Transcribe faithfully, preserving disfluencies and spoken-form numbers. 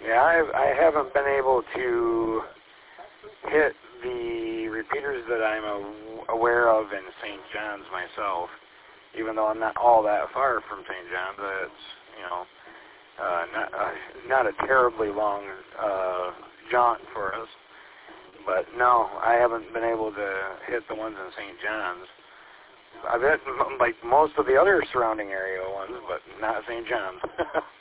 Yeah, I've, I haven't been able to hit the repeaters that I'm a, aware of in Saint John's myself, even though I'm not all that far from Saint John's. It's, you know, uh, not, uh, not a terribly long uh, jaunt for us. But no, I haven't been able to hit the ones in Saint John's. I've hit, like, most of the other surrounding area ones, but not Saint John's.